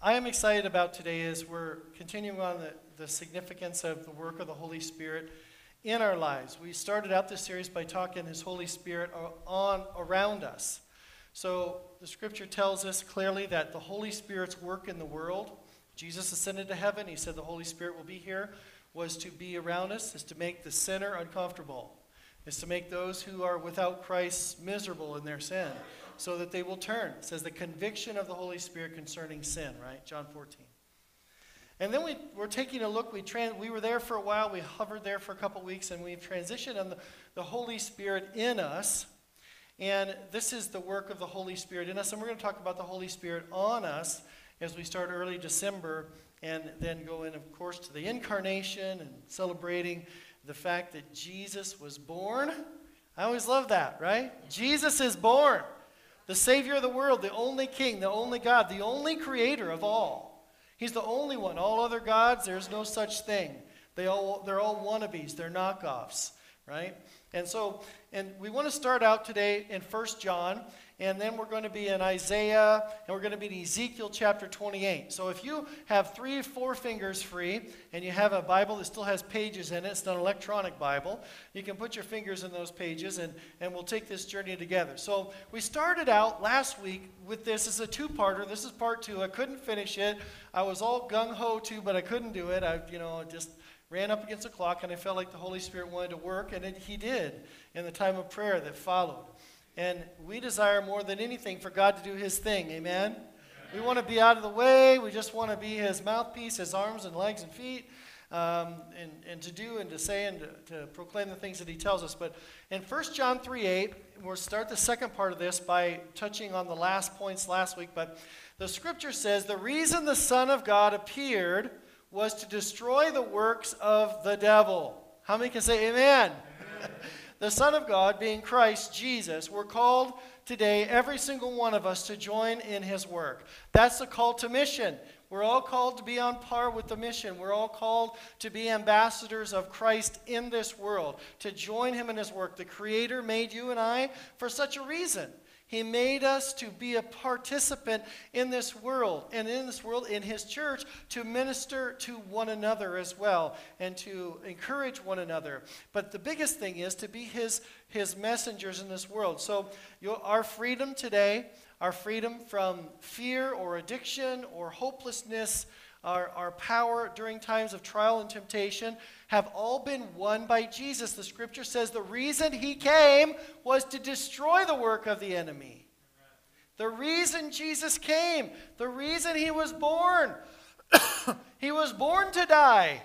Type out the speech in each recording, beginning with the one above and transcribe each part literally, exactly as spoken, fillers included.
I am excited about today is we're continuing on the, the significance of the work of the Holy Spirit in our lives. We started out this series by talking His Holy Spirit on around us. So the scripture tells us clearly that the Holy Spirit's work in the world, Jesus ascended to heaven, He said the Holy Spirit will be here, was to be around us, is to make the sinner uncomfortable, is to make those who are without Christ miserable in their sin, so that they will turn. It says the conviction of the Holy Spirit concerning sin, right? John fourteen. And then we, we're taking a look. We tran, we were there for a while. We hovered there for a couple weeks, and we've transitioned on the, the Holy Spirit in us. And this is the work of the Holy Spirit in us. And we're going to talk about the Holy Spirit on us as we start early December and then go in, of course, to the incarnation and celebrating the fact that Jesus was born. I always love that, right? Jesus is born. The Savior of the world, the only King, the only God, the only Creator of all. He's the only one. All other gods, there's no such thing. They all, they're all wannabes. They're knockoffs, right? And so, and we want to start out today in First John, and then we're going to be in Isaiah, and we're going to be in Ezekiel chapter twenty-eight. So if you have three or four fingers free, and you have a Bible that still has pages in it, it's not an electronic Bible, you can put your fingers in those pages, and, and we'll take this journey together. So we started out last week with this as a two-parter. This is part two. I couldn't finish it. I was all gung-ho too, but I couldn't do it. I, you know, just ran up against the clock, and I felt like the Holy Spirit wanted to work, and it, He did in the time of prayer that followed. And we desire more than anything for God to do His thing, amen? Amen. We want to be out of the way. We just want to be His mouthpiece, His arms and legs and feet, um, and, and to do and to say and to, to proclaim the things that He tells us. But in First John three eight, we'll start the second part of this by touching on the last points last week. But the scripture says, the reason the Son of God appeared was to destroy the works of the devil. How many can say amen? Amen. The Son of God, being Christ Jesus, we're called today, every single one of us, to join in His work. That's the call to mission. We're all called to be on par with the mission. We're all called to be ambassadors of Christ in this world, to join Him in His work. The Creator made you and I for such a reason. He made us to be a participant in this world, and in this world, in His church, to minister to one another as well, and to encourage one another. But the biggest thing is to be His, his messengers in this world. So your, our freedom today, our freedom from fear or addiction or hopelessness, Our, our power during times of trial and temptation have all been won by Jesus. The scripture says the reason He came was to destroy the work of the enemy. The reason Jesus came, the reason He was born, He was born to die.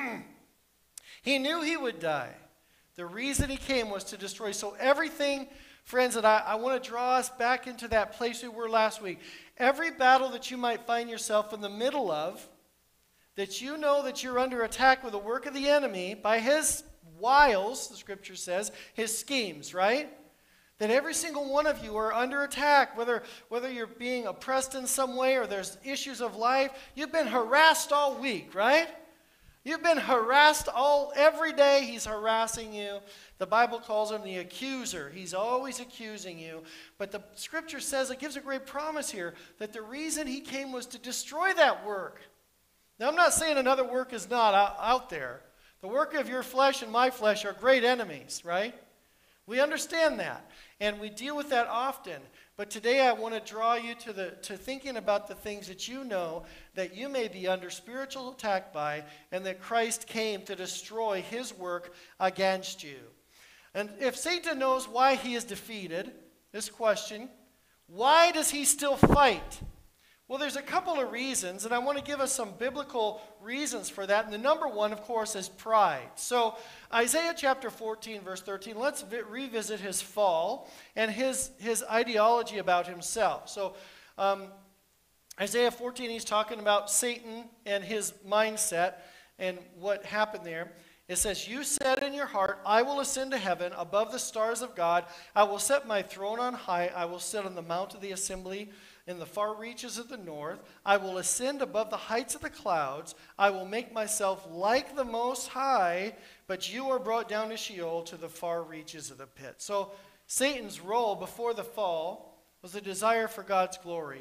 He knew He would die. The reason He came was to destroy. So everything, friends, and I, I want to draw us back into that place we were last week. Every battle that you might find yourself in the middle of, that you know that you're under attack with the work of the enemy by his wiles, the scripture says, his schemes, right? That every single one of you are under attack, whether, whether you're being oppressed in some way or there's issues of life. You've been harassed all week, right? You've been harassed all every day. He's harassing you. The Bible calls him the accuser. He's always accusing you. But the scripture says, it gives a great promise here, that the reason He came was to destroy that work. Now, I'm not saying another work is not out, out there. The work of your flesh and my flesh are great enemies, right? We understand that, and we deal with that often. But today I want to draw you to the to thinking about the things that you know that you may be under spiritual attack by, and that Christ came to destroy His work against you. And if Satan knows why he is defeated, this question, why does he still fight? Well, there's a couple of reasons, and I want to give us some biblical reasons for that. And the number one, of course, is pride. So Isaiah chapter fourteen, verse thirteen, let's vi- revisit his fall and his, his ideology about himself. So um, Isaiah fourteen, he's talking about Satan and his mindset and what happened there. It says, you said in your heart, I will ascend to heaven above the stars of God. I will set my throne on high. I will sit on the mount of the assembly in the far reaches of the north. I will ascend above the heights of the clouds. I will make myself like the Most High, but you are brought down to Sheol, to the far reaches of the pit. So Satan's role before the fall was a desire for God's glory,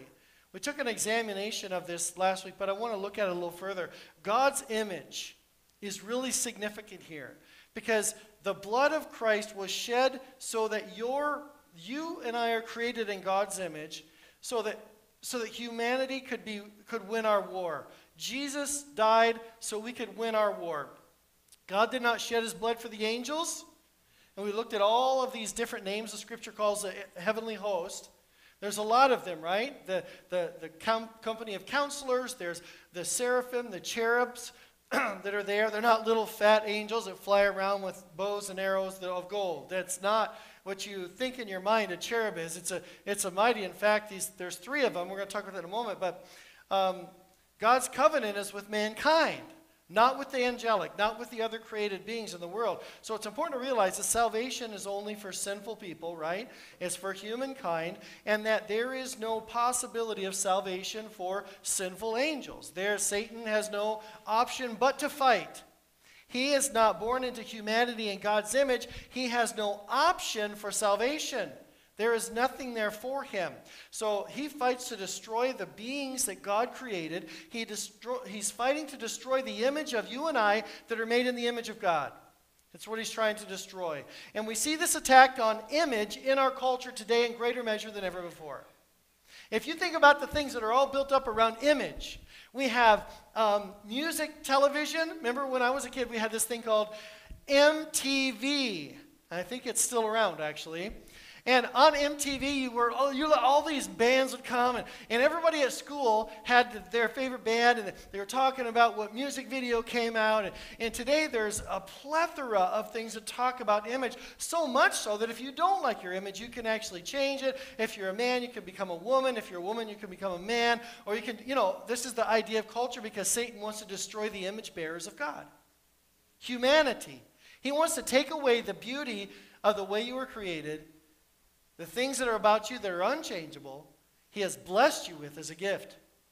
We took an examination of this last week, but I want to look at it a little further. God's image is really significant here because the blood of Christ was shed so that your, you and I are created in God's image so that, so that humanity could, be, could win our war. Jesus died so we could win our war. God did not shed his blood for the angels. And we looked at all of these different names the Scripture calls the heavenly host. There's a lot of them, right? The, the, the com- company of counselors. There's the seraphim, the cherubs that are there. They're not little fat angels that fly around with bows and arrows of gold. That's not what you think in your mind a cherub is. It's a, it's a mighty. In fact, these, there's three of them. We're going to talk about that in a moment. But um, God's covenant is with mankind. Not with the angelic, not with the other created beings in the world. So it's important to realize that salvation is only for sinful people, right? It's for humankind, and that there is no possibility of salvation for sinful angels. There, Satan has no option but to fight. He is not born into humanity in God's image. He has no option for salvation. There is nothing there for him. So he fights to destroy the beings that God created. He destroy, he's fighting to destroy the image of you and I that are made in the image of God. That's what he's trying to destroy. And we see this attack on image in our culture today in greater measure than ever before. If you think about the things that are all built up around image, we have um, music, television. Remember when I was a kid, we had this thing called M T V. I think it's still around, actually. And on M T V, you were, oh, you, all these bands would come, and, and everybody at school had their favorite band, and they were talking about what music video came out. And, and today, there's a plethora of things that talk about image, so much so that if you don't like your image, you can actually change it. If you're a man, you can become a woman. If you're a woman, you can become a man. Or you can, you know, this is the idea of culture because Satan wants to destroy the image bearers of God. Humanity. He wants to take away the beauty of the way you were created. The things that are about you that are unchangeable, he has blessed you with as a gift.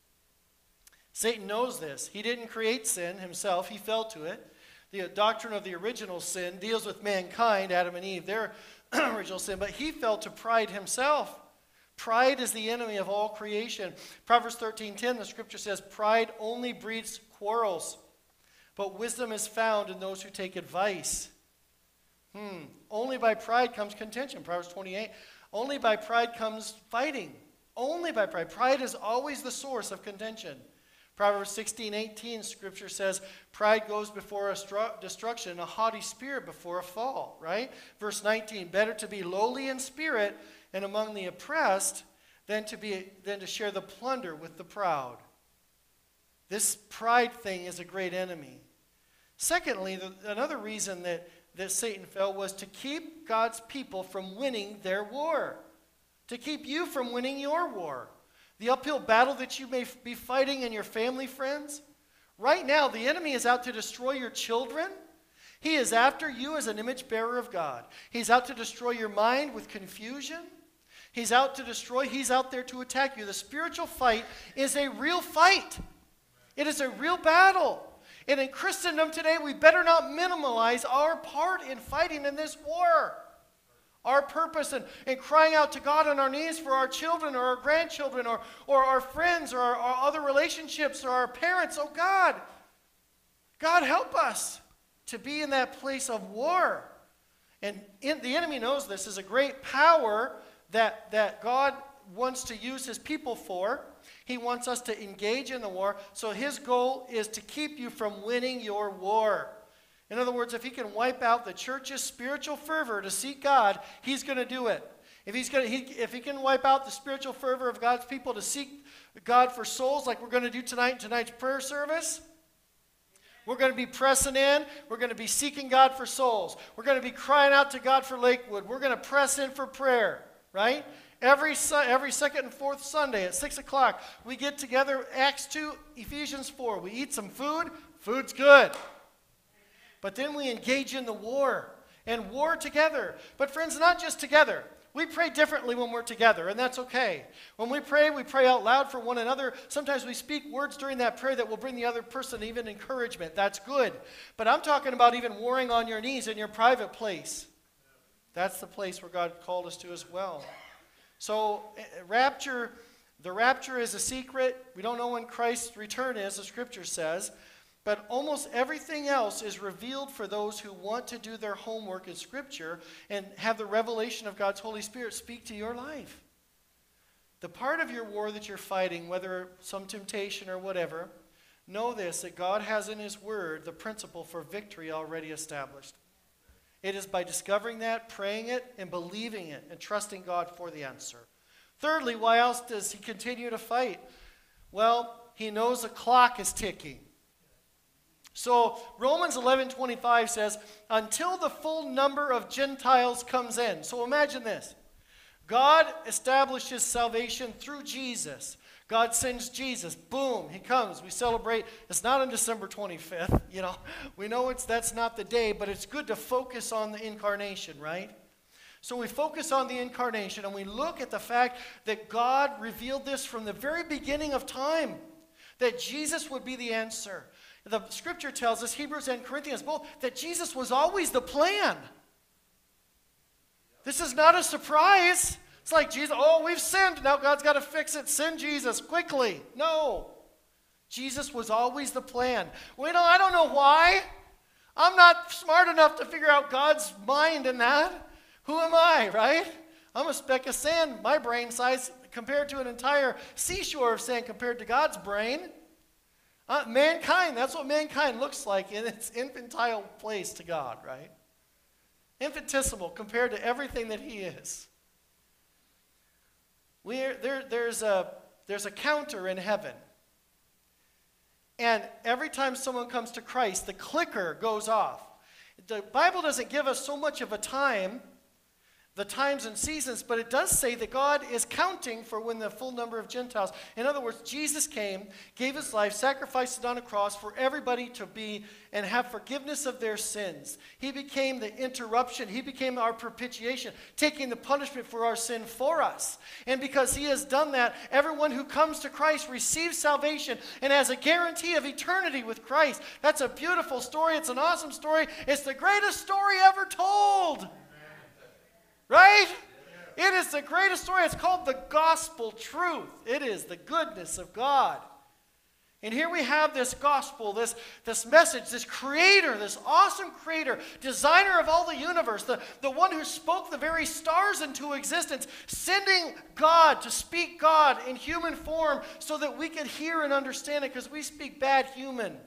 Satan knows this. He didn't create sin himself. He fell to it. The doctrine of the original sin deals with mankind, Adam and Eve, their original sin, but he fell to pride himself. Pride is the enemy of all creation. Proverbs thirteen ten, the Scripture says, pride only breeds quarrels, but wisdom is found in those who take advice. Hmm. Only by pride comes contention. Proverbs twenty-eight. Only by pride comes fighting. Only by pride. Pride is always the source of contention. Proverbs sixteen eighteen, Scripture says, pride goes before a stru- destruction, a haughty spirit before a fall, right? Verse nineteen, better to be lowly in spirit and among the oppressed than to, be, than to share the plunder with the proud. This pride thing is a great enemy. Secondly, the, another reason that that Satan fell was to keep God's people from winning their war. To keep you from winning your war. The uphill battle that you may be fighting in your family, friends. Right now, the enemy is out to destroy your children. He is after you as an image bearer of God. He's out to destroy your mind with confusion. He's out to destroy, he's out there to attack you. The spiritual fight is a real fight. It is a real battle. And in Christendom today, we better not minimize our part in fighting in this war. Our purpose in, in crying out to God on our knees for our children or our grandchildren or, or our friends or our, our other relationships or our parents. Oh God, God help us to be in that place of war. And in, the enemy knows this is a great power that, that God wants to use his people for. He wants us to engage in the war. So his goal is to keep you from winning your war. In other words, if he can wipe out the church's spiritual fervor to seek God, he's going to do it. If he's going to, he, if he can wipe out the spiritual fervor of God's people to seek God for souls like we're going to do tonight in tonight's prayer service, we're going to be pressing in. We're going to be seeking God for souls. We're going to be crying out to God for Lakewood. We're going to press in for prayer, right? Every, every second and fourth Sunday at six o'clock, we get together, Acts two, Ephesians four. We eat some food. Food's good. But then we engage in the war, and war together. But friends, not just together. We pray differently when we're together, and that's okay. When we pray, we pray out loud for one another. Sometimes we speak words during that prayer that will bring the other person even encouragement. That's good. But I'm talking about even warring on your knees in your private place. That's the place where God called us to as well. So rapture The rapture is a secret. We don't know when Christ's return is, the scripture says. But almost everything else is revealed for those who want to do their homework in scripture and have the revelation of God's Holy Spirit speak to your life. The part of your war that you're fighting, whether some temptation or whatever, know this, that God has in his word the principle for victory already established. It is by discovering that, praying it, and believing it, and trusting God for the answer. Thirdly, why else does he continue to fight? Well, he knows the clock is ticking. So Romans eleven twenty-five says, until the full number of Gentiles comes in. So imagine this. God establishes salvation through Jesus. God sends Jesus. Boom, he comes. We celebrate. It's not on December twenty-fifth. You know, we know it's that's not the day, but it's good to focus on the incarnation, right? So we focus on the incarnation and we look at the fact that God revealed this from the very beginning of time, that Jesus would be the answer. The scripture tells us, Hebrews and Corinthians both, that Jesus was always the plan. This is not a surprise. It's like Jesus, oh, we've sinned. Now God's got to fix it. Send Jesus quickly. No. Jesus was always the plan. Well, you know, I don't know why. I'm not smart enough to figure out God's mind in that. Who am I, right? I'm a speck of sand, my brain size compared to an entire seashore of sand compared to God's brain. Uh, mankind, that's what mankind looks like in its infantile place to God, right? Infinitesimal compared to everything that he is. We're, there, there's, a, there's a counter in heaven. And every time someone comes to Christ, the clicker goes off. The Bible doesn't give us so much of a time, the times and seasons, but it does say that God is counting for when the full number of Gentiles. In other words, Jesus came, gave his life, sacrificed it on a cross for everybody to be and have forgiveness of their sins. He became the interruption. He became our propitiation, taking the punishment for our sin for us. And because he has done that, everyone who comes to Christ receives salvation and has a guarantee of eternity with Christ. That's a beautiful story. It's an awesome story. It's the greatest story ever told. Right? It is the greatest story. It's called the gospel truth. It is the goodness of God. And here we have this gospel, this, this message, this creator, this awesome creator, designer of all the universe, the, the one who spoke the very stars into existence, sending God to speak God in human form so that we could hear and understand it because we speak bad human.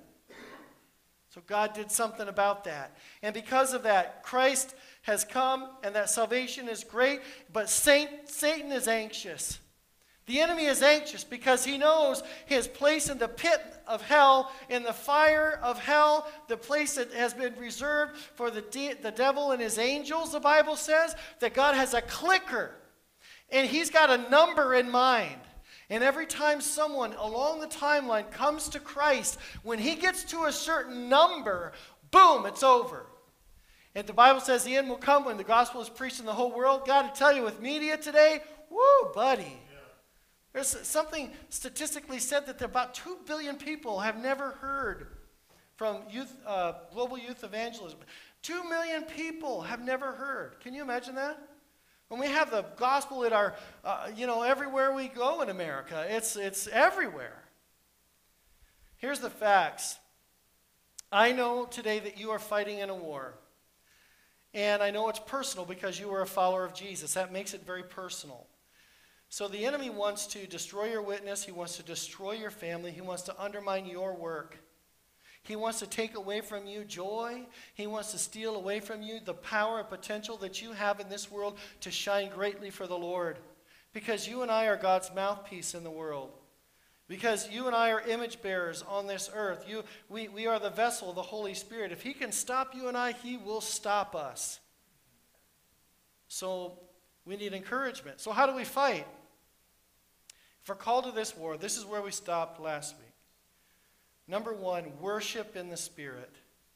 So God did something about that. And because of that, Christ has come and that salvation is great, but Saint, Satan is anxious. The enemy is anxious because he knows his place in the pit of hell, in the fire of hell, the place that has been reserved for the, de- the devil and his angels, the Bible says, that God has a clicker. And he's got a number in mind. And every time someone along the timeline comes to Christ, when he gets to a certain number, boom, it's over. And the Bible says the end will come when the gospel is preached in the whole world. God, to tell you, with media today, woo, buddy. Yeah. There's something statistically said that about two billion people have never heard from youth, uh, global youth evangelism. Two million people have never heard. Can you imagine that? When we have the gospel at our, uh, you know, everywhere we go in America, it's, it's everywhere. Here's the facts. I know today that you are fighting in a war. And I know it's personal because you are a follower of Jesus. That makes it very personal. So the enemy wants to destroy your witness. He wants to destroy your family. He wants to undermine your work. He wants to take away from you joy. He wants to steal away from you the power and potential that you have in this world to shine greatly for the Lord. Because you and I are God's mouthpiece in the world. Because you and I are image bearers on this earth. You, we, we are the vessel of the Holy Spirit. If he can stop you and I, he will stop us. So we need encouragement. So how do we fight? If we're called to this war, this is where we stopped last week. Number one, worship in the Spirit.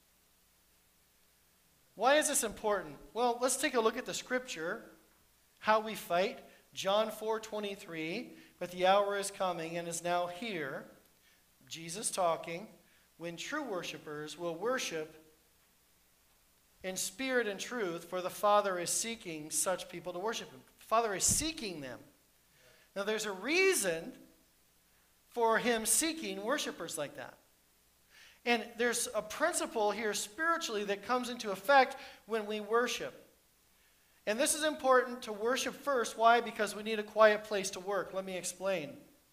Why is this important? Well, let's take a look at the scripture, how we fight. John four twenty-three, but the hour is coming and is now here, Jesus talking, when true worshipers will worship in spirit and truth, for the Father is seeking such people to worship him. The Father is seeking them. Now, there's a reason for him seeking worshipers like that. And there's a principle here spiritually that comes into effect when we worship. And this is important to worship first. Why? Because we need a quiet place to work. Let me explain.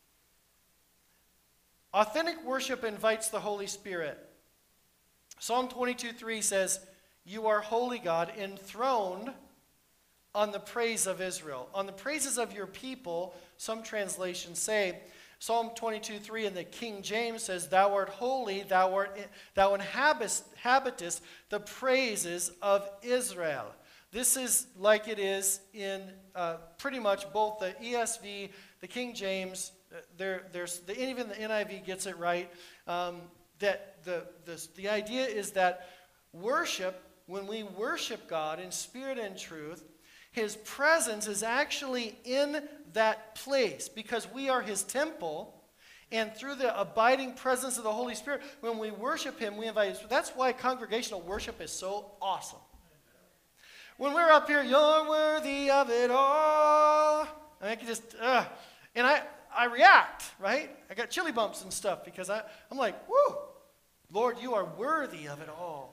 Authentic worship invites the Holy Spirit. Psalm twenty-two three says, "You are holy, God, enthroned on the praise of Israel." On the praises of your people, some translations say, Psalm twenty-two three in the King James says, "Thou art holy, thou, art, thou inhabitest the praises of Israel." This is like it is in uh, pretty much both the E S V, the King James, uh, there, there's the, even the N I V gets it right. Um, that the, the, the idea is that worship, when we worship God in spirit and truth, his presence is actually in that place because we are his temple. And through the abiding presence of the Holy Spirit, when we worship him, we invite him. That's why congregational worship is so awesome. When we're up here, you're worthy of it all. I can just, uh, and I, I react, right? I got chili bumps and stuff because I, I'm like, whoo, Lord, you are worthy of it all.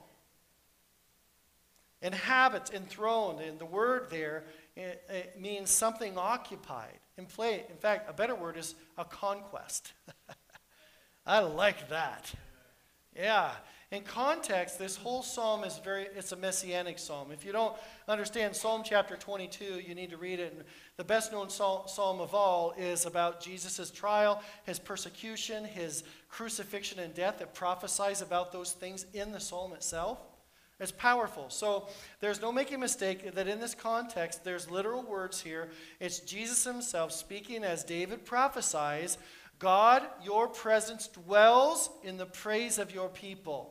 Inhabit, enthroned, and the word there it, it means something occupied. In play, in fact, a better word is a conquest. I like that. Yeah. In context, this whole psalm is very, it's a messianic psalm. If you don't understand Psalm chapter twenty-two, you need to read it. And the best known psalm of all is about Jesus' trial, his persecution, his crucifixion and death. It prophesies about those things in the psalm itself. It's powerful. So there's no making a mistake that in this context, there's literal words here. It's Jesus himself speaking as David prophesies, "God, your presence dwells in the praise of your people."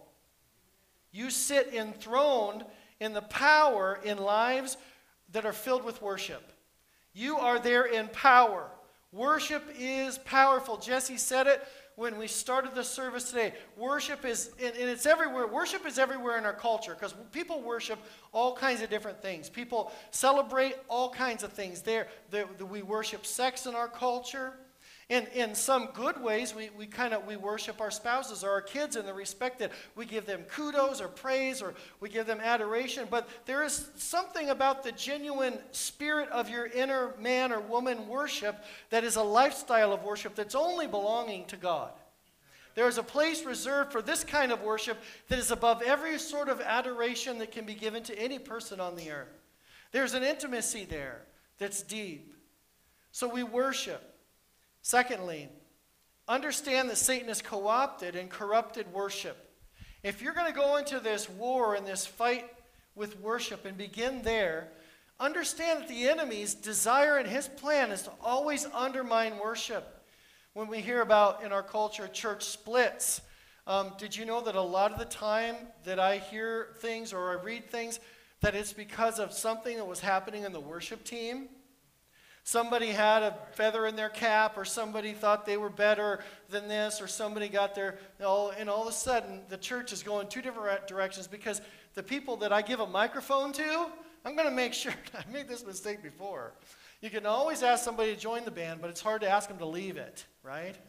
You sit enthroned in the power in lives that are filled with worship. You are there in power. Worship is powerful. Jesse said it when we started the service today. Worship is, and it's everywhere. Worship is everywhere in our culture because people worship all kinds of different things. People celebrate all kinds of things. There, we worship sex in our culture. In, in some good ways, we, we kind of we worship our spouses or our kids in the respect that we give them kudos or praise or we give them adoration. But there is something about the genuine spirit of your inner man or woman worship that is a lifestyle of worship that's only belonging to God. There is a place reserved for this kind of worship that is above every sort of adoration that can be given to any person on the earth. There's an intimacy there that's deep. So we worship. Secondly, understand that Satan has co-opted and corrupted worship. If you're going to go into this war and this fight with worship and begin there, understand that the enemy's desire and his plan is to always undermine worship. When we hear about, in our culture, church splits, um, did you know that a lot of the time that I hear things or I read things, that it's because of something that was happening in the worship team? Somebody had a feather in their cap, or somebody thought they were better than this, or somebody got their, and all of a sudden the church is going two different directions because the people that I give a microphone to, I'm going to make sure, I made this mistake before. You can always ask somebody to join the band, but it's hard to ask them to leave it, right?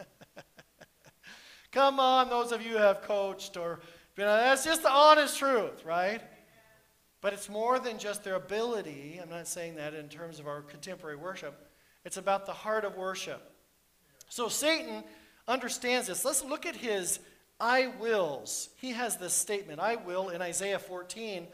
Come on, those of you who have coached, or, you know, that's just the honest truth, right? But it's more than just their ability. I'm not saying that in terms of our contemporary worship. It's about the heart of worship. So Satan understands this. Let's look at his I wills. He has this statement, I will, in Isaiah fourteen.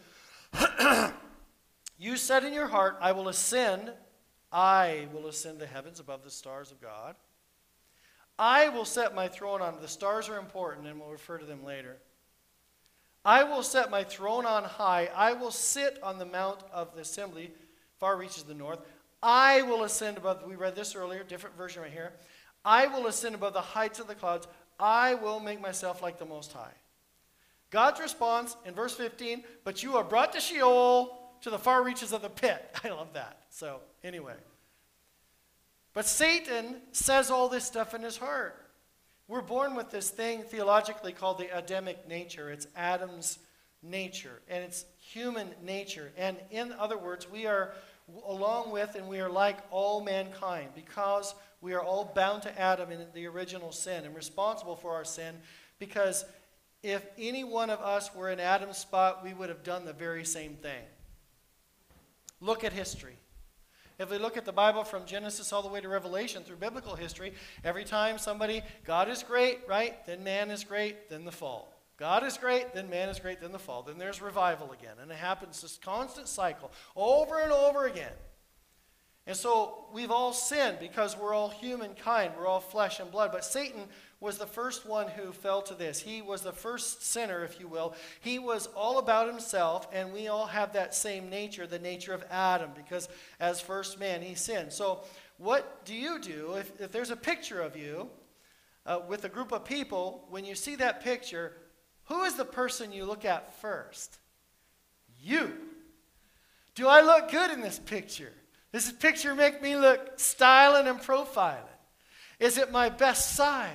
You said in your heart, I will ascend. I will ascend the heavens above the stars of God. I will set my throne on. The stars are important, and we'll refer to them later. I will set my throne on high. I will sit on the mount of the assembly, far reaches the north. I will ascend above, we read this earlier, different version right here. I will ascend above the heights of the clouds. I will make myself like the Most High. God's response in verse fifteen, but you are brought to Sheol, to the far reaches of the pit. I love that. So, anyway. But Satan says all this stuff in his heart. We're born with this thing theologically called the Adamic nature. It's Adam's nature, and it's human nature. And in other words, we are along with and we are like all mankind because We are all bound to Adam in the original sin and responsible for our sin, because if any one of us were in Adam's spot, we would have done the very same thing. Look at history. If we look at the Bible from Genesis all the way to Revelation through biblical history, every time somebody, God is great, right? Then man is great, then the fall. God is great, then man is great, then the fall. Then there's revival again. And it happens, this constant cycle, over and over again. And so we've all sinned because we're all humankind. We're all flesh and blood. But Satan was the first one who fell to this. He was the first sinner, if you will. He was all about himself, and we all have that same nature, the nature of Adam, because as first man, he sinned. So what do you do if, if there's a picture of you uh, with a group of people? When you see that picture, who is the person you look at first? You. Do I look good in this picture? Does this picture make me look styling and profiling? Is it my best side?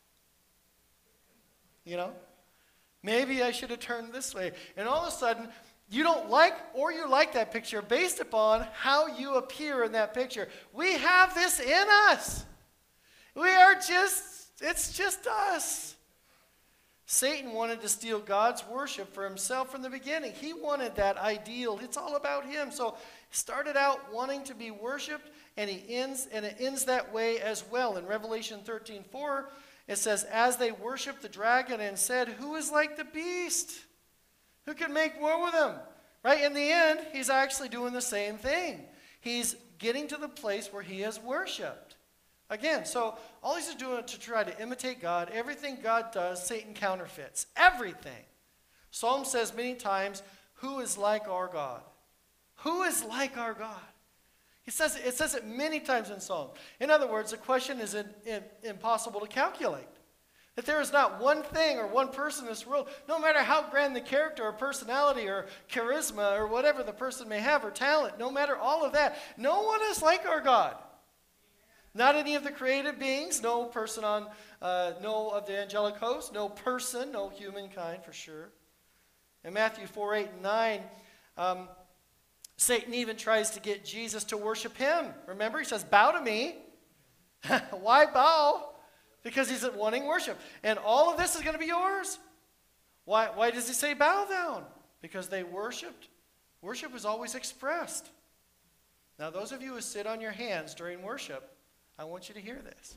You know? Maybe I should have turned this way. And all of a sudden, you don't like or you like that picture based upon how you appear in that picture. We have this in us. We are just, it's just us. Satan wanted to steal God's worship for himself from the beginning. He wanted that ideal. It's all about him. So he started out wanting to be worshipped, and he ends, and it ends that way as well. In Revelation thirteen four, it says, as they worshiped the dragon and said, who is like the beast? Who can make war with him? Right? In the end, he's actually doing the same thing. He's getting to the place where he is worshipped. Again, so all he's doing to try to imitate God. Everything God does, Satan counterfeits. Everything. Psalm says many times, who is like our God? Who is like our God? He says, it says it many times in Psalm. In other words, the question is in, in, impossible to calculate. That there is not one thing or one person in this world, no matter how grand the character or personality or charisma or whatever the person may have or talent, no matter all of that, no one is like our God. Not any of the created beings, no person on, uh, no of the angelic host, no person, no humankind for sure. In Matthew four, eight, and nine, um, Satan even tries to get Jesus to worship him. Remember, he says, bow to me. Why bow? Because he's wanting worship. And all of this is going to be yours. Why, why does he say bow down? Because they worshiped. Worship is always expressed. Now, those of you who sit on your hands during worship, I want you to hear this.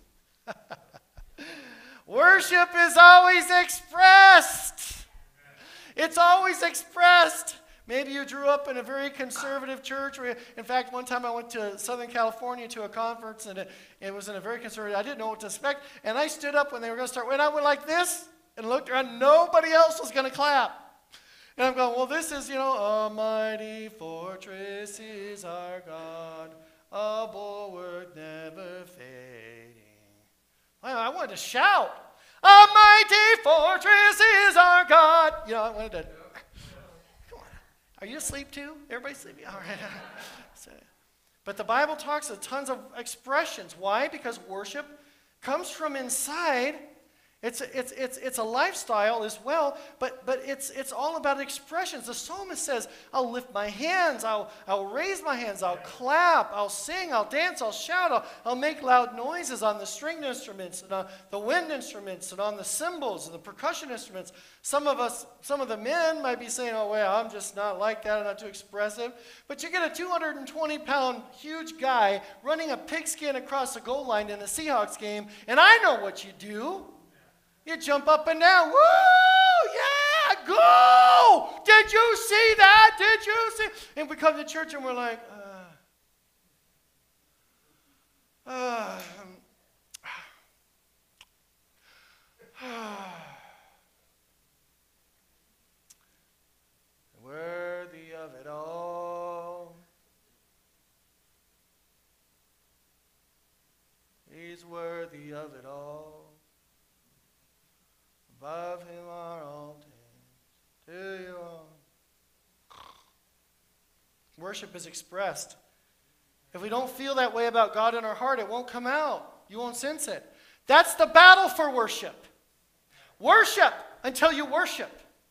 Worship is always expressed. It's always expressed. Maybe you grew up in a very conservative church. Where, in fact, one time I went to Southern California to a conference, and it, it was in a very conservative, I didn't know what to expect. And I stood up when they were going to start, and I went like this, and looked around. Nobody else was going to clap. And I'm going, well, this is, you know, a mighty fortress is our God, a bulwark never fading. I wanted to shout, a mighty fortress is our God. You know, I wanted to, come on. Are you asleep too? Everybody sleeping? All right. So, but the Bible talks of tons of expressions. Why? Because worship comes from inside. It's, it's, it's, it's a lifestyle as well, but, but it's, it's all about expressions. The psalmist says, I'll lift my hands, I'll, I'll raise my hands, I'll clap, I'll sing, I'll dance, I'll shout, I'll, I'll make loud noises on the stringed instruments and on the wind instruments and on the cymbals and the percussion instruments. Some of us, some of the men might be saying, oh, well, I'm just not like that, I'm not too expressive. But you get a two hundred twenty pound huge guy running a pigskin across the goal line in a Seahawks game, and I know what you do. You jump up and down. Woo! Yeah! Go! Did you see that? Did you see? And we come to church and we're like, uh, uh, worthy of it all. He's worthy of it all. Above him are all things, to you all. Worship is expressed. If we don't feel that way about God in our heart, it won't come out. You won't sense it. That's the battle for worship. Worship until you worship.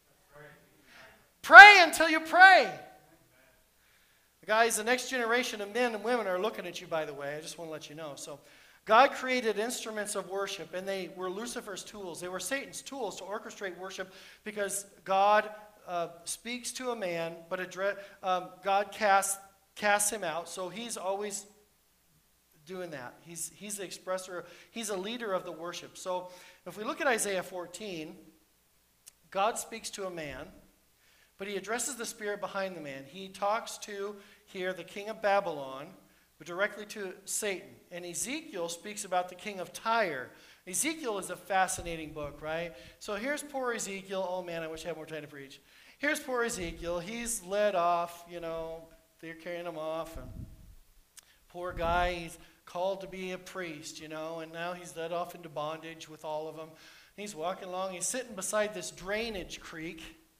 Pray until you pray. Guys, the next generation of men and women are looking at you, by the way. I just want to let you know. So God created instruments of worship, and they were Lucifer's tools. They were Satan's tools to orchestrate worship, because God uh, speaks to a man, but address, um, God casts, casts him out. So he's always doing that. He's, he's the expressor. He's a leader of the worship. So if we look at Isaiah fourteen, God speaks to a man, but he addresses the spirit behind the man. He talks to, here, the king of Babylon, but directly to Satan. And Ezekiel speaks about the king of Tyre. Ezekiel is a fascinating book, right? So here's poor Ezekiel. Oh man, I wish I had more time to preach. Here's poor Ezekiel. He's led off, you know, they're carrying him off. And poor guy, he's called to be a priest, you know, and now he's led off into bondage with all of them. And he's walking along. He's sitting beside this drainage creek.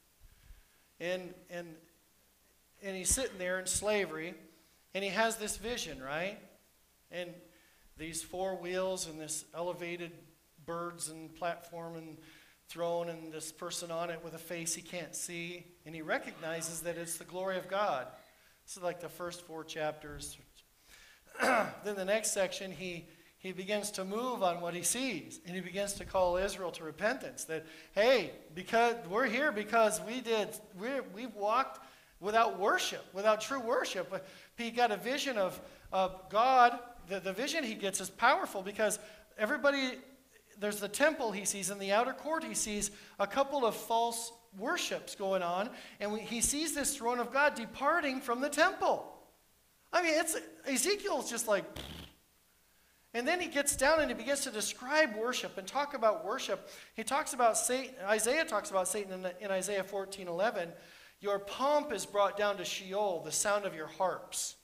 And, and, and he's sitting there in slavery. And he has this vision, right? And these four wheels and this elevated birds and platform and throne and this person on it with a face he can't see. And he recognizes that it's the glory of God. This is like the first four chapters. Then the next section, he, he begins to move on what he sees. And he begins to call Israel to repentance. That, hey, because we're here because we did, we're, we've walked without worship, without true worship. He got a vision of, of God. The, the vision he gets is powerful because everybody, there's the temple he sees. In the outer court he sees a couple of false worships going on. And we, he sees this throne of God departing from the temple. I mean, it's Ezekiel's just like... And then he gets down and he begins to describe worship and talk about worship. He talks about Satan. Isaiah talks about Satan in, in Isaiah fourteen eleven. Your pomp is brought down to Sheol, the sound of your harps.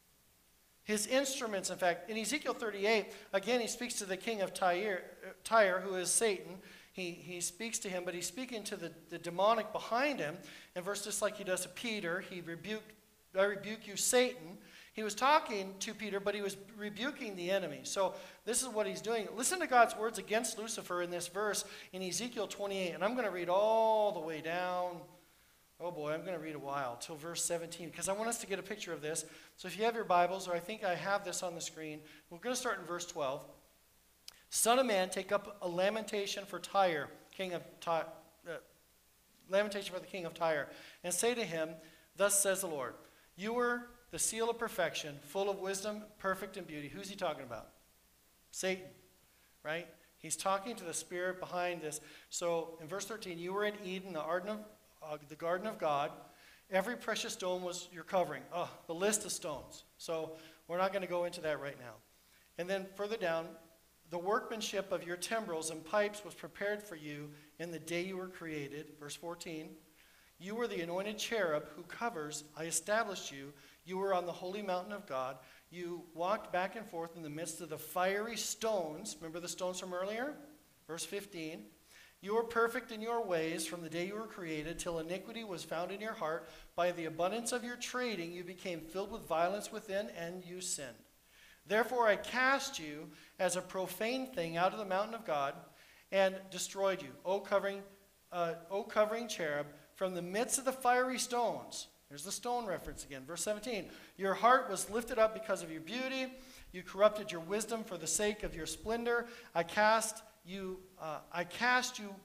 His instruments, in fact, in Ezekiel thirty-eight, again, he speaks to the king of Tyre, Tyre who is Satan. He, he speaks to him, but he's speaking to the, the demonic behind him. In verse, just like he does to Peter, he rebuked, I rebuke you, Satan. He was talking to Peter, but he was rebuking the enemy. So this is what he's doing. Listen to God's words against Lucifer in this verse in Ezekiel twenty-eight. And I'm going to read all the way down. Oh boy, I'm going to read a while, till verse seventeen, because I want us to get a picture of this. So if you have your Bibles, or I think I have this on the screen, we're going to start in verse twelve. Son of man, take up a lamentation for Tyre, king of Tyre, uh, lamentation for the king of Tyre, and say to him, thus says the Lord, you were the seal of perfection, full of wisdom, perfect in beauty. Who's he talking about? Satan, right? He's talking to the spirit behind this. So in verse thirteen, you were in Eden, the garden of, uh, the garden of God. Every precious stone was your covering. Oh, the list of stones. So we're not going to go into that right now. And then further down, the workmanship of your timbrels and pipes was prepared for you in the day you were created. Verse fourteen, you were the anointed cherub who covers. I established you. You were on the holy mountain of God. You walked back and forth in the midst of the fiery stones. Remember the stones from earlier? Verse fifteen. You were perfect in your ways from the day you were created till iniquity was found in your heart. By the abundance of your trading, you became filled with violence within, and you sinned. Therefore I cast you as a profane thing out of the mountain of God and destroyed you, O covering, uh, O covering cherub, from the midst of the fiery stones. There's the stone reference again. Verse seventeen. Your heart was lifted up because of your beauty. You corrupted your wisdom for the sake of your splendor. I cast you, uh, I cast you,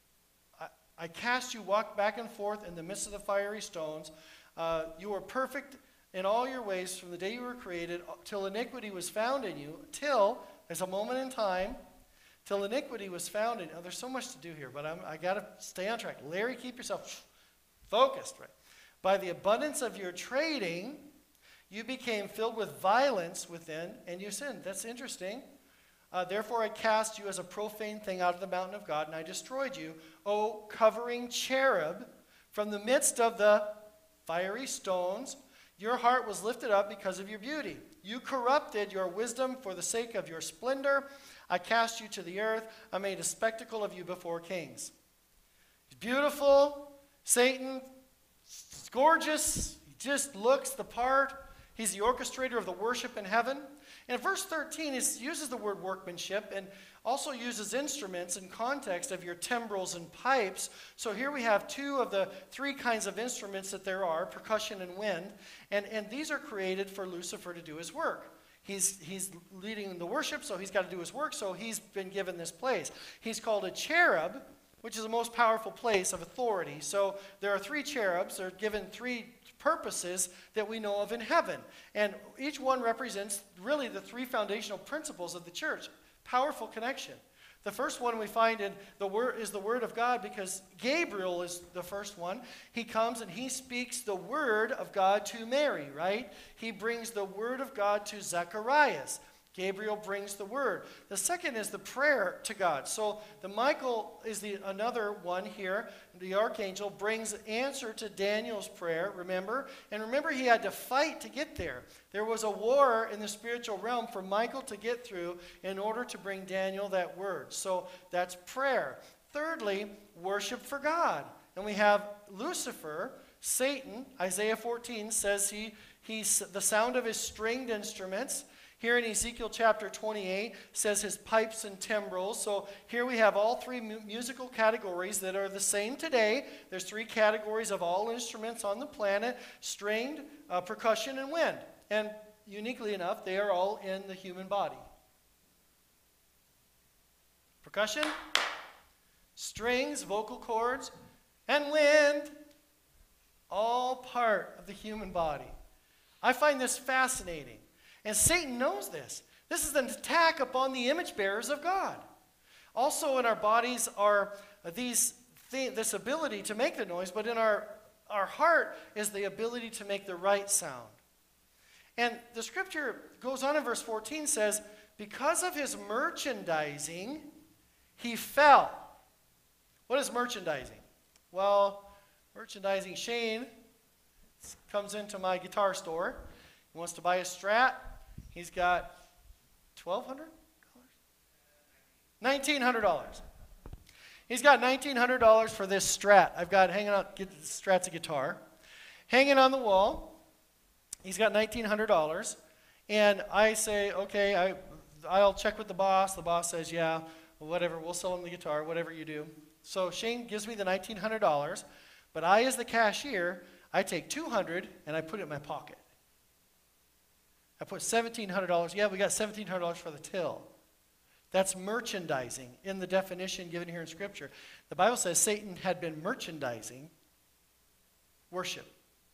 I, I cast you walk back and forth in the midst of the fiery stones. Uh, you were perfect in all your ways from the day you were created till iniquity was found in you. Till, there's a moment in time, till iniquity was found in you. Oh, there's so much to do here, but I'm, I got to stay on track. Larry, keep yourself focused, right? By the abundance of your trading, you became filled with violence within, and you sinned. That's interesting. Uh, Therefore I cast you as a profane thing out of the mountain of God, and I destroyed you, O covering cherub, from the midst of the fiery stones. Your heart was lifted up because of your beauty. You corrupted your wisdom for the sake of your splendor. I cast you to the earth. I made a spectacle of you before kings. He's beautiful. Satan, he's gorgeous. He just looks the part. He's the orchestrator of the worship in heaven. And verse thirteen is, uses the word workmanship and also uses instruments in context of your timbrels and pipes. So here we have two of the three kinds of instruments that there are, percussion and wind. And, and these are created for Lucifer to do his work. He's, he's leading the worship, so he's got to do his work, so he's been given this place. He's called a cherub, which is the most powerful place of authority. So there are three cherubs. They're given three purposes that we know of in heaven. And each one represents really the three foundational principles of the church. Powerful connection. The first one we find in the word is the Word of God, because Gabriel is the first one. He comes and he speaks the Word of God to Mary, right? He brings the Word of God to Zacharias. Gabriel brings the word. The second is the prayer to God. So the Michael is the another one here. The archangel brings answer to Daniel's prayer, remember? And remember, he had to fight to get there. There was a war in the spiritual realm for Michael to get through in order to bring Daniel that word. So that's prayer. Thirdly, worship for God. And we have Lucifer, Satan. Isaiah fourteen says he he's the sound of his stringed instruments. Here in Ezekiel chapter twenty-eight says his pipes and timbrels. So here we have all three mu- musical categories that are the same today. There's three categories of all instruments on the planet: stringed, uh, percussion, and wind. And uniquely enough, they are all in the human body. Percussion, strings, vocal cords, and wind, all part of the human body. I find this fascinating. And Satan knows this. This is an attack upon the image bearers of God. Also in our bodies are these th- this ability to make the noise, but in our, our heart is the ability to make the right sound. And the scripture goes on in verse fourteen, says, because of his merchandising, he fell. What is merchandising? Well, merchandising, Shane comes into my guitar store. He wants to buy a Strat. He's got twelve hundred dollars? nineteen hundred dollars. He's got nineteen hundred dollars for this Strat. I've got hanging on, get, Strat's a guitar. Hanging on the wall. He's got nineteen hundred dollars. And I say, okay, I, I'll check with the boss. The boss says, yeah, whatever, we'll sell him the guitar, whatever you do. So Shane gives me the nineteen hundred dollars. But I, as the cashier, I take two hundred dollars and I put it in my pocket. I put seventeen hundred dollars. Yeah, we got seventeen hundred dollars for the till. That's merchandising in the definition given here in Scripture. The Bible says Satan had been merchandising worship.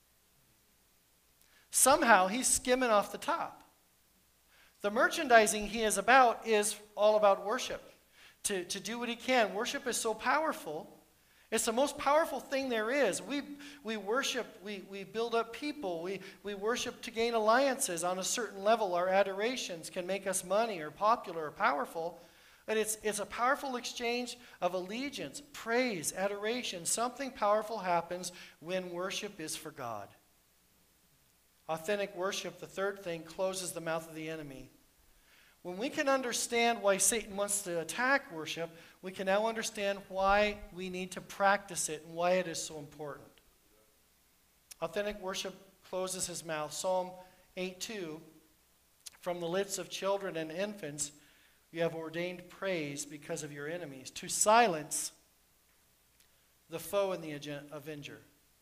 Somehow he's skimming off the top. The merchandising he is about is all about worship. To, to do what he can. Worship is so powerful. It's the most powerful thing there is. We, we worship, we, we build up people. We, we worship to gain alliances on a certain level. Our adorations can make us money or popular or powerful. But it's, it's a powerful exchange of allegiance, praise, adoration. Something powerful happens when worship is for God. Authentic worship, the third thing, closes the mouth of the enemy. When we can understand why Satan wants to attack worship, we can now understand why we need to practice it and why it is so important. Authentic worship closes his mouth. Psalm eight two, from the lips of children and infants, you have ordained praise because of your enemies, to silence the foe and the avenger.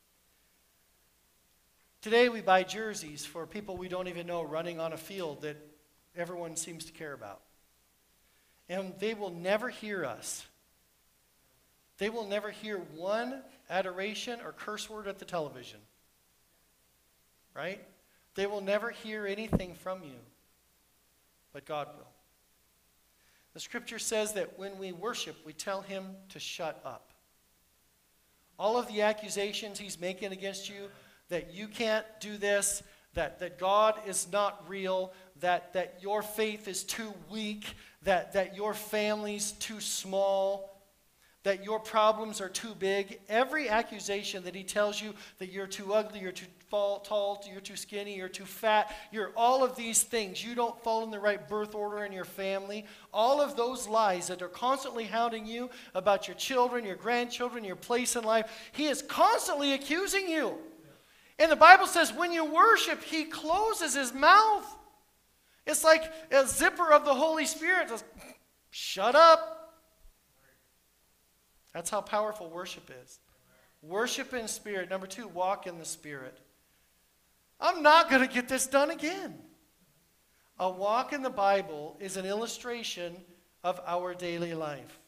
Today we buy jerseys for people we don't even know running on a field that everyone seems to care about. And they will never hear us. They will never hear one adoration or curse word at the television. Right? They will never hear anything from you. But God will. The scripture says that when we worship, we tell him to shut up. All of the accusations he's making against you, that you can't do this, that, that God is not real, that, that your faith is too weak, that, that your family's too small, that your problems are too big. Every accusation that he tells you that you're too ugly, you're too tall, you're too skinny, you're too fat, you're all of these things, you don't fall in the right birth order in your family, all of those lies that are constantly hounding you about your children, your grandchildren, your place in life, he is constantly accusing you. And the Bible says when you worship, he closes his mouth. It's like a zipper of the Holy Spirit. Just, shut up. That's how powerful worship is. Worship in spirit. Number two, walk in the Spirit. I'm not going to get this done again. A walk in the Bible is an illustration of our daily life.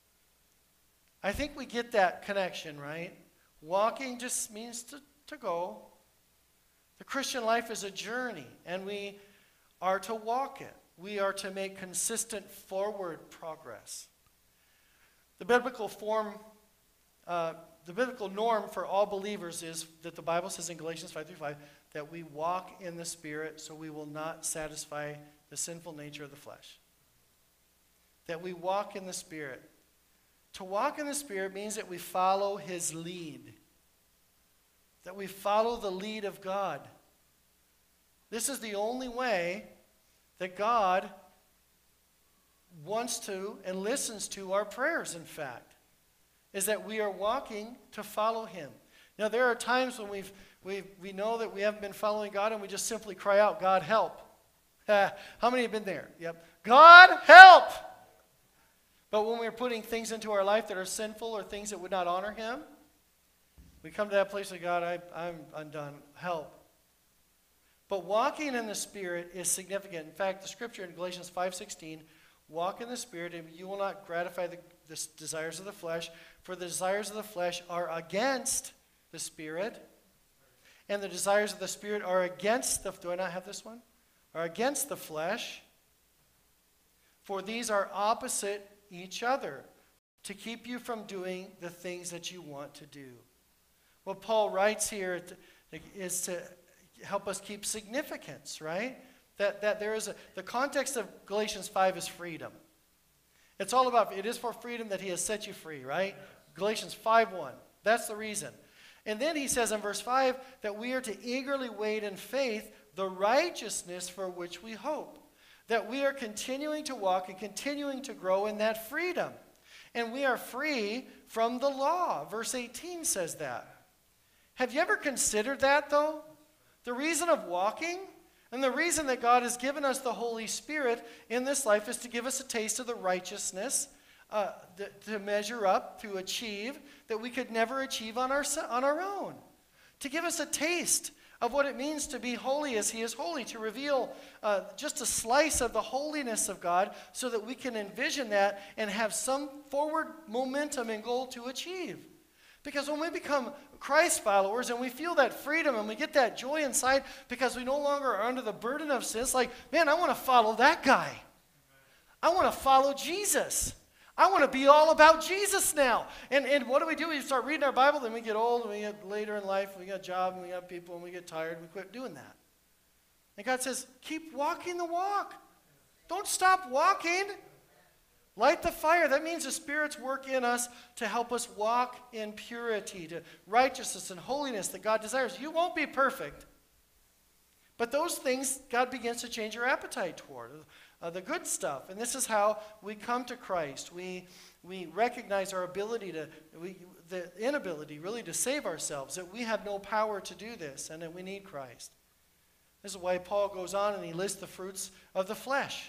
I think we get that connection, right? Walking just means to, to go. The Christian life is a journey, and we are to walk it. We are to make consistent forward progress. The biblical form, uh, the biblical norm for all believers is that the Bible says in Galatians five through five that we walk in the Spirit so we will not satisfy the sinful nature of the flesh. That we walk in the Spirit. To walk in the Spirit means that we follow His lead. That we follow the lead of God. This is the only way that God wants to and listens to our prayers, in fact, is that we are walking to follow Him. Now, there are times when we've, we've, we know that we haven't been following God and we just simply cry out, God, help. How many have been there? Yep. God, help! But when we're putting things into our life that are sinful or things that would not honor Him, we come to that place of God, I, I'm undone. Help. But walking in the Spirit is significant. In fact, the scripture in Galatians five sixteen, walk in the Spirit and you will not gratify the, the desires of the flesh, for the desires of the flesh are against the Spirit, and the desires of the Spirit are against the, do I not have this one? Are against the flesh, for these are opposite each other, to keep you from doing the things that you want to do. What Paul writes here is to help us keep significance, right? That, that there is a, the context of Galatians five is freedom. It's all about, it is for freedom that He has set you free, right? Galatians five one. That's the reason. And then he says in verse five that we are to eagerly wait in faith the righteousness for which we hope. That we are continuing to walk and continuing to grow in that freedom. And we are free from the law. Verse eighteen says that. Have you ever considered that, though? The reason of walking and the reason that God has given us the Holy Spirit in this life is to give us a taste of the righteousness, uh, th- to measure up, to achieve, that we could never achieve on our, on our own. To give us a taste of what it means to be holy as He is holy, to reveal uh, just a slice of the holiness of God so that we can envision that and have some forward momentum and goal to achieve. Because when we become Christ followers and we feel that freedom and we get that joy inside because we no longer are under the burden of sin, it's like, man, I want to follow that guy. I want to follow Jesus. I want to be all about Jesus now. And, and what do we do? We start reading our Bible, then we get old, and we get later in life, we got a job, and we got people, and we get tired, and we quit doing that. And God says, keep walking the walk. Don't stop walking. Light the fire. That means the Spirit's work in us to help us walk in purity, to righteousness and holiness that God desires. You won't be perfect. But those things, God begins to change your appetite toward. Uh, the good stuff. And this is how we come to Christ. We, we recognize our ability to, we, the inability really to save ourselves, that we have no power to do this, and that we need Christ. This is why Paul goes on and he lists the fruits of the flesh.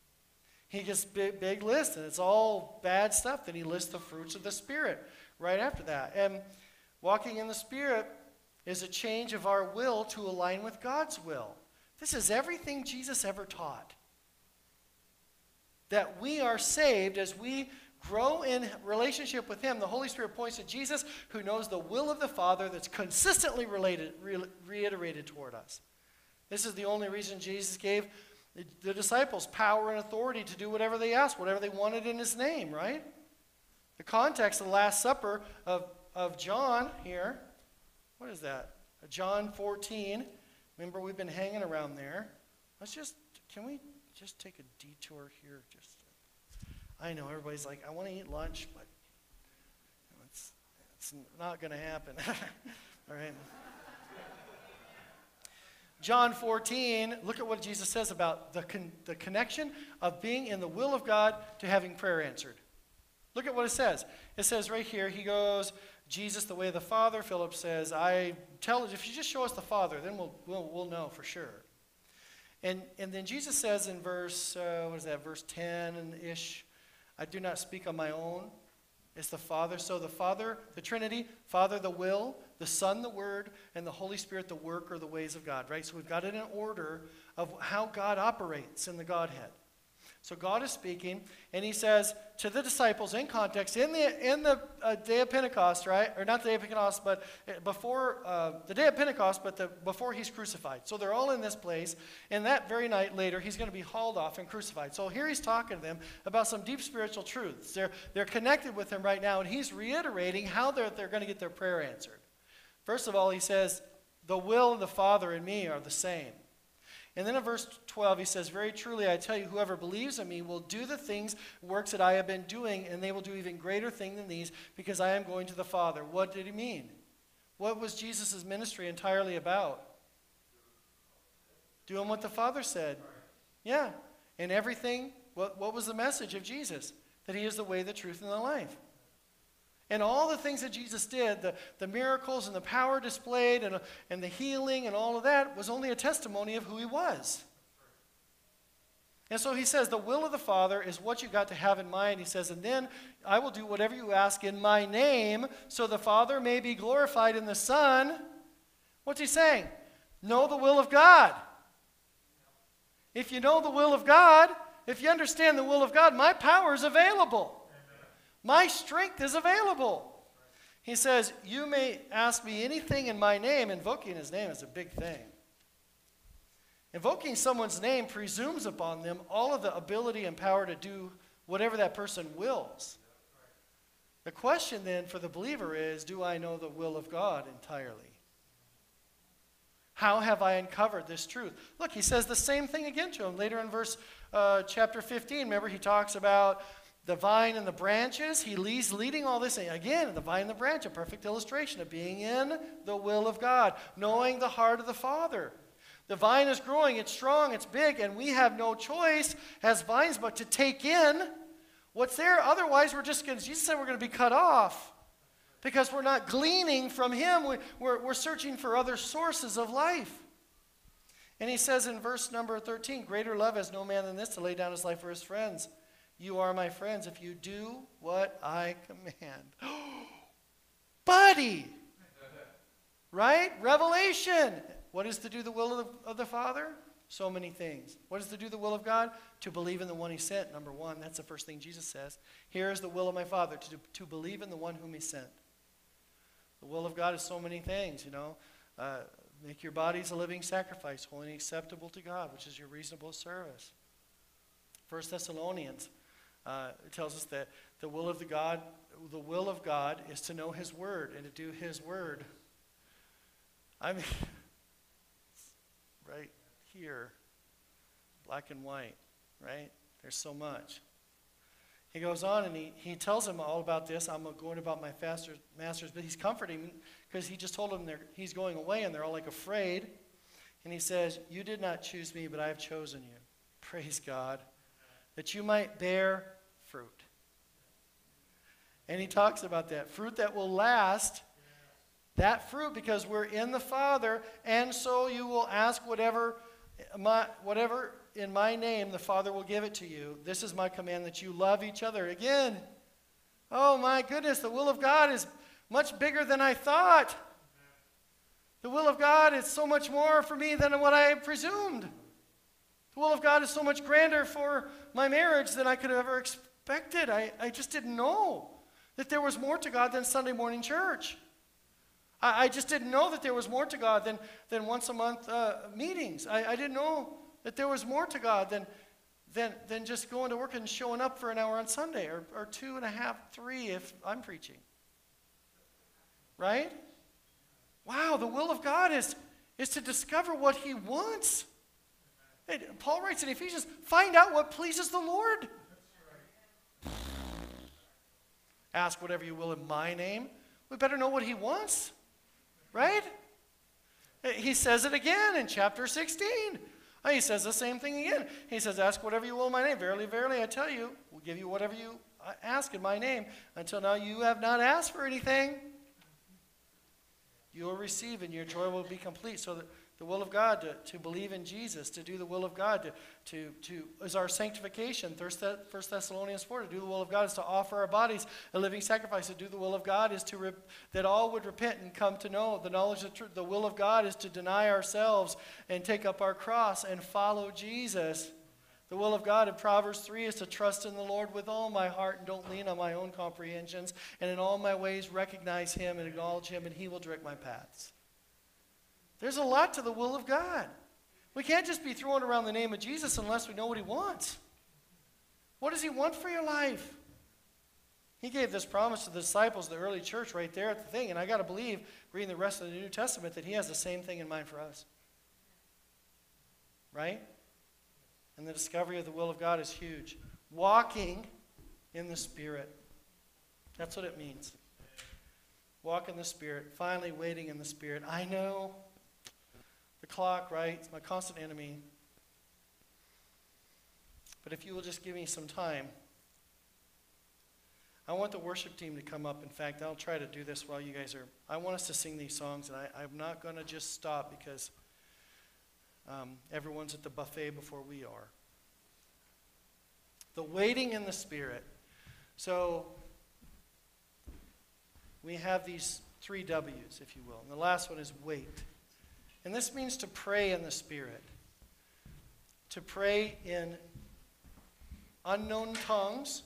He gets big, big list, and it's all bad stuff. Then he lists the fruits of the Spirit right after that. And walking in the Spirit is a change of our will to align with God's will. This is everything Jesus ever taught. That we are saved as we grow in relationship with Him. The Holy Spirit points to Jesus, who knows the will of the Father that's consistently related, re- reiterated toward us. This is the only reason Jesus gave the, the disciples power and authority to do whatever they asked, whatever they wanted in His name, right? The context of the Last Supper of, of John here, what is that? John fourteen. Remember, we've been hanging around there. Let's just, can we just take a detour here? Just, I know everybody's like, I want to eat lunch, but it's, it's not going to happen. All right. John fourteen, look at what Jesus says about the, con- the connection of being in the will of God to having prayer answered. Look at what it says. It says right here, he goes, Jesus, the way of the Father. Philip says, I tell if you just show us the Father, then we'll, we'll, we'll know for sure. And, and then Jesus says in verse, uh, what is that, verse ten-ish, I do not speak on my own. It's the Father. So the Father, the Trinity, Father, the will, the Son, the Word, and the Holy Spirit, the work or the ways of God, right? So we've got it in order of how God operates in the Godhead. So God is speaking, and he says to the disciples in context, in the in the uh, day of Pentecost, right? Or not the day of Pentecost, but before uh, the day of Pentecost, but the, before he's crucified. So they're all in this place, and that very night later, he's going to be hauled off and crucified. So here he's talking to them about some deep spiritual truths. They're, they're connected with him right now, and he's reiterating how they're, they're going to get their prayer answered. First of all, he says, the will of the Father and me are the same. And then in verse twelve, he says, very truly, I tell you, whoever believes in me will do the things, works that I have been doing, and they will do even greater things than these, because I am going to the Father. What did he mean? What was Jesus' ministry entirely about? Doing what the Father said. Yeah. And everything, what, what was the message of Jesus? That he is the way, the truth, and the life. And all the things that Jesus did, the, the miracles and the power displayed and, and the healing and all of that was only a testimony of who he was. And so he says, the will of the Father is what you got to have in mind. He says, and then I will do whatever you ask in my name, so the Father may be glorified in the Son. What's he saying? Know the will of God. If you know the will of God, if you understand the will of God, my power is available. My strength is available. He says, you may ask me anything in my name. Invoking his name is a big thing. Invoking someone's name presumes upon them all of the ability and power to do whatever that person wills. The question then for the believer is, do I know the will of God entirely? How have I uncovered this truth? Look, he says the same thing again to him later in verse uh, chapter fifteen. Remember, he talks about the vine and the branches. He leads leading all this. Again, the vine and the branch, a perfect illustration of being in the will of God, knowing the heart of the Father. The vine is growing, it's strong, it's big, and we have no choice as vines but to take in what's there. Otherwise, we're just going to, Jesus said we're going to be cut off because we're not gleaning from him. We, we're, we're searching for other sources of life. And he says in verse number thirteen, greater love has no man than this, to lay down his life for his friends. You are my friends if you do what I command. Buddy! Right? Revelation. What is to do the will of the, of the Father? So many things. What is to do the will of God? To believe in the one he sent, number one. That's the first thing Jesus says. Here is the will of my Father, to, to believe in the one whom he sent. The will of God is so many things, you know. Uh, make your bodies a living sacrifice, holy and acceptable to God, which is your reasonable service. First Thessalonians. Uh, it tells us that the will of the God, the will of God is to know his word and to do his word. I mean, right here, black and white, right? There's so much. He goes on and he, he tells them all about this. I'm going about my faster, masters, but he's comforting because he just told them they're, he's going away and they're all like afraid. And he says, you did not choose me, but I have chosen you. Praise God. That you might bear fruit. And he talks about that. Fruit that will last. That fruit, because we're in the Father, and so you will ask whatever, my, whatever in my name, the Father will give it to you. This is my command, that you love each other. Again, oh my goodness, the will of God is much bigger than I thought. The will of God is so much more for me than what I presumed. The will of God is so much grander for my marriage than I could have ever expected. I, I just didn't know that there was more to God than Sunday morning church. I, I just didn't know that there was more to God than, than once a month uh, meetings. I, I didn't know that there was more to God than, than, than just going to work and showing up for an hour on Sunday, or, or two and a half, three if I'm preaching. Right? Wow, the will of God is, is to discover what he wants. Paul writes in Ephesians, find out what pleases the Lord. Ask whatever you will in my name. We better know what he wants, right? He says it again in chapter sixteen. He says the same thing again. He says, ask whatever you will in my name. Verily, verily, I tell you, we'll give you whatever you ask in my name. Until now you have not asked for anything. You will receive and your joy will be complete. So that The will of God to, to believe in Jesus, to do the will of God, to, to, to is our sanctification. First Thessalonians four, to do the will of God is to offer our bodies a living sacrifice. To do the will of God is to rep, that all would repent and come to know the knowledge of truth. The will of God is to deny ourselves and take up our cross and follow Jesus. The will of God in Proverbs three is to trust in the Lord with all my heart and don't lean on my own comprehensions, and in all my ways recognize him and acknowledge him, and he will direct my paths. There's a lot to the will of God. We can't just be throwing around the name of Jesus unless we know what he wants. What does he want for your life? He gave this promise to the disciples, the early church, right there at the thing. And I got to believe, reading the rest of the New Testament, that he has the same thing in mind for us. Right? And the discovery of the will of God is huge. Walking in the Spirit. That's what it means. Walk in the Spirit. Finally, waiting in the Spirit. I know. The clock, right? It's my constant enemy. But if you will just give me some time, I want the worship team to come up. In fact, I'll try to do this while you guys are... I want us to sing these songs, and I, I'm not going to just stop because um, everyone's at the buffet before we are. The waiting in the Spirit. So, we have these three W's, if you will. And the last one is wait. And this means to pray in the Spirit. To pray in unknown tongues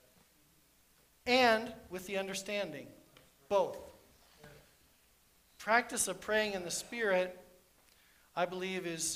and with the understanding. Both. Practice of praying in the Spirit, I believe, is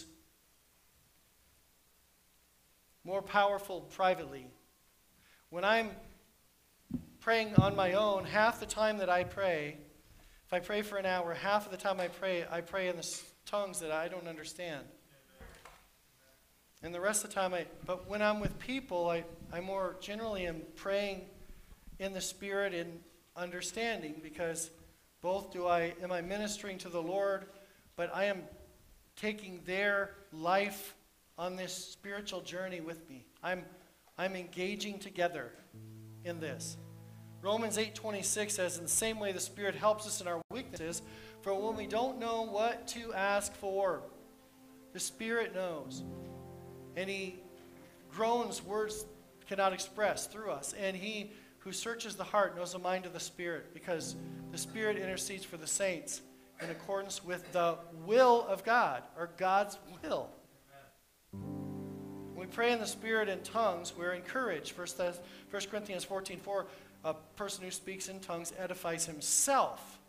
more powerful privately. When I'm praying on my own, half the time that I pray, if I pray for an hour, half of the time I pray, I pray in the tongues that I don't understand. And the rest of the time, I, but when I'm with people, I, I more generally am praying in the Spirit and understanding, because both do I, am I ministering to the Lord, but I am taking their life on this spiritual journey with me. I'm, I'm engaging together in this. Romans eight twenty-six says, in the same way the Spirit helps us in our weaknesses, for when we don't know what to ask for, the Spirit knows. And he groans words cannot express through us. And he who searches the heart knows the mind of the Spirit, because the Spirit intercedes for the saints in accordance with the will of God, or God's will. When we pray in the Spirit in tongues, we're encouraged. First Corinthians fourteen four, a person who speaks in tongues edifies himself.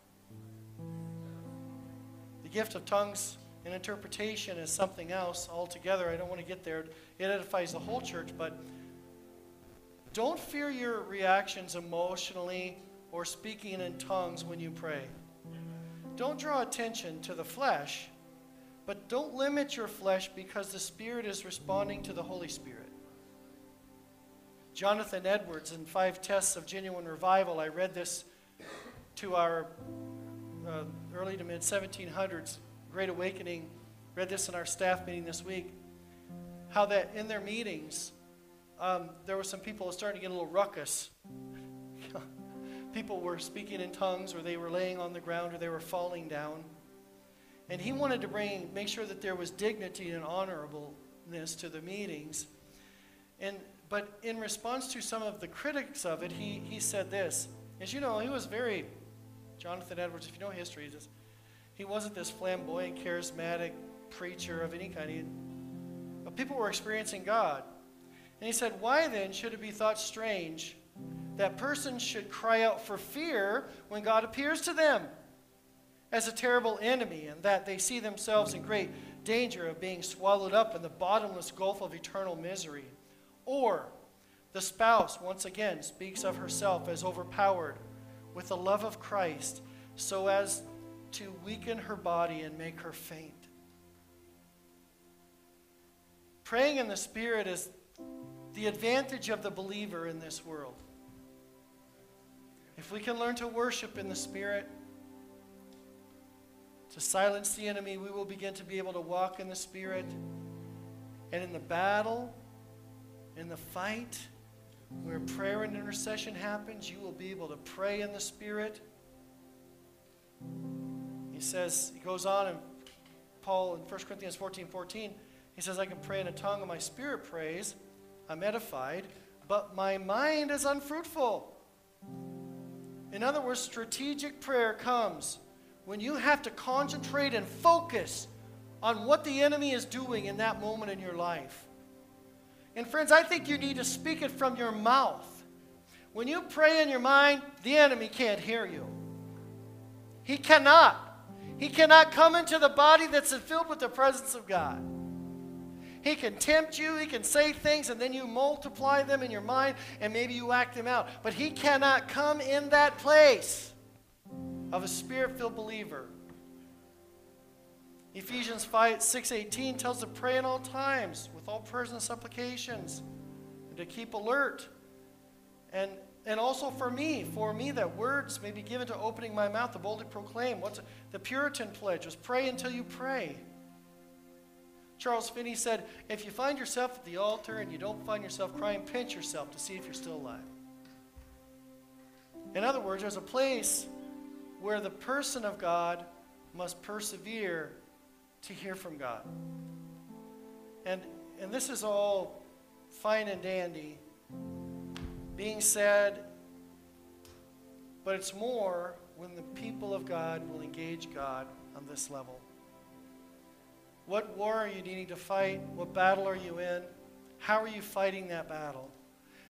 The gift of tongues and interpretation is something else altogether. I don't want to get there. It edifies the whole church, but don't fear your reactions emotionally or speaking in tongues when you pray. Don't draw attention to the flesh, but don't limit your flesh, because the Spirit is responding to the Holy Spirit. Jonathan Edwards, in Five Tests of Genuine Revival, I read this to our uh, early to mid seventeen hundreds Great Awakening, read this in our staff meeting this week, how that in their meetings, um, there were some people starting to get a little ruckus. People were speaking in tongues, or they were laying on the ground, or they were falling down. And he wanted to bring, make sure that there was dignity and honorableness to the meetings. And But in response to some of the critics of it, he, he said this. As you know, he was very, Jonathan Edwards, if you know history, he, just, he wasn't this flamboyant, charismatic preacher of any kind. He, but people were experiencing God. And he said, why then should it be thought strange that persons should cry out for fear when God appears to them as a terrible enemy, and that they see themselves in great danger of being swallowed up in the bottomless gulf of eternal misery? Or the spouse, once again, speaks of herself as overpowered with the love of Christ, so as to weaken her body and make her faint. Praying in the Spirit is the advantage of the believer in this world. If we can learn to worship in the Spirit, to silence the enemy, we will begin to be able to walk in the Spirit. And in the battle, in the fight, where prayer and intercession happens, you will be able to pray in the Spirit. He says, he goes on, and Paul in First Corinthians fourteen fourteen, he says, I can pray in a tongue and my spirit prays, I'm edified, but my mind is unfruitful. In other words, strategic prayer comes when you have to concentrate and focus on what the enemy is doing in that moment in your life. And friends, I think you need to speak it from your mouth. When you pray in your mind, the enemy can't hear you. He cannot. He cannot come into the body that's filled with the presence of God. He can tempt you, he can say things, and then you multiply them in your mind, and maybe you act them out. But he cannot come in that place of a spirit-filled believer. Ephesians five, six eighteen tells us to pray in all times with all prayers and supplications, and to keep alert. And, and also for me, for me that words may be given to opening my mouth to boldly proclaim. What's the Puritan pledge was pray until you pray. Charles Finney said, if you find yourself at the altar and you don't find yourself crying, pinch yourself to see if you're still alive. In other words, there's a place where the person of God must persevere to hear from God. And, and this is all fine and dandy being said, but it's more when the people of God will engage God on this level. What war are you needing to fight? What battle are you in? How are you fighting that battle?